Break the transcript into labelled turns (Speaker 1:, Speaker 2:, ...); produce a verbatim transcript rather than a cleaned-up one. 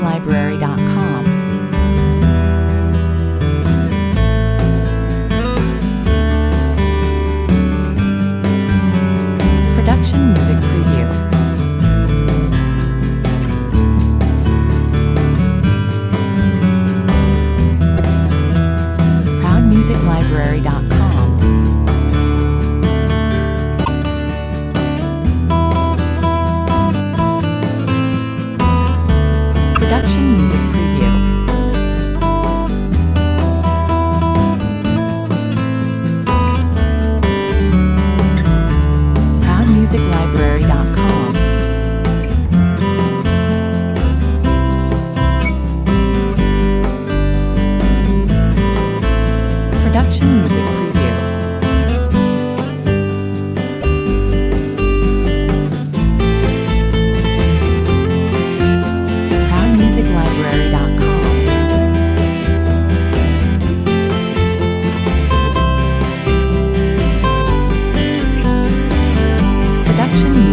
Speaker 1: library dot com. Production Music Preview. proud music library dot com. Production Music Preview. proud music library dot com. Production Music Preview. proud music library dot com. Production